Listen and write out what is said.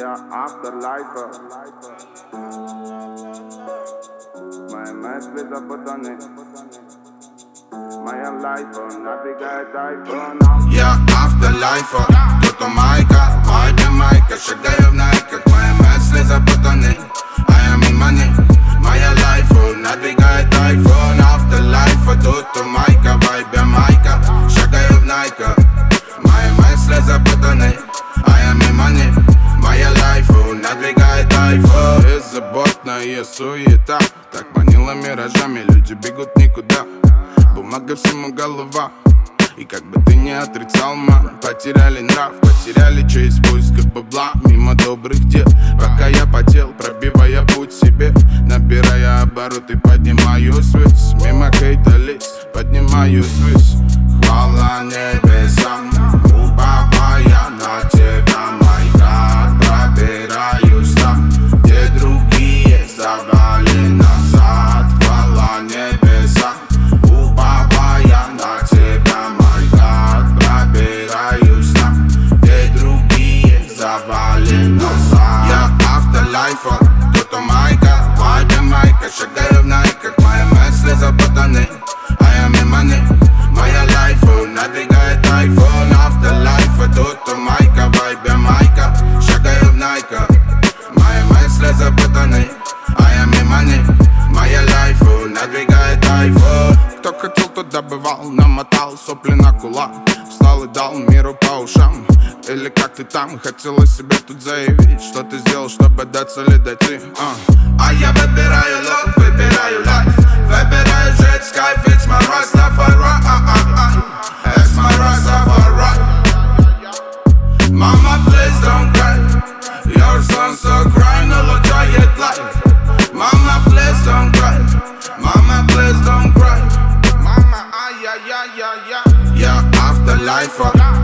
Я afterlife. Мои мысли запутаны. Моя лайфа набегает айфон. Я afterlife, кто-то майка, майка, шагаю в найках. Мои мысли запутаны, а я мимо них. Моя лайфа надвигает айфон. Afterlife, тут майка, вайбе майка, шагаю в найках. Мои мысли запутаны, а я мимо них. Моя лайфа надвигает айфон. Беззаботная суета так манила миражами, люди бегут никуда. Бумага всему голова. И как бы ты не отрицал, мам, потеряли нрав, потеряли честь в поисках бабла. Мимо добрых дел, пока я потел, пробивая путь себе, набирая обороты, поднимаюсь ввысь. Мимо хейта лиц, поднимаюсь ввысь. Хвала небесам, уповая на тебя, мой God. Пробираюсь там, где другие завали назад. Хвала небесам, уповая на тебя, мой God. Пробираюсь там, где другие завали назад. Я afterlife, кто-то майка, вайбе майка, шагаю в найках. Мои мысли запутаны, а я мимо них. Моя лайфа надвигает айфон. Afterlife, тут майка, вайбе майка, шагаю в найках. Мои мысли запутаны, а я мимо них. Моя лайфа надвигает айфон. Кто хотел, тот добывал, намотал сопли на кулак. Встал и дал миру по ушам. Или как ты там, хотела себе тут заявить, что ты сделал, чтобы до цели дойти. А я выбираю лов, выбираю лайф, выбираю жить с кайф. It's my Rastafari, it's my Rastafari. Mama, please don't cry, your son so cry, no look at life. Mama, please don't cry, mama, please don't cry. Mama, ay, ay, ay, ay, ay. Yeah, afterlife.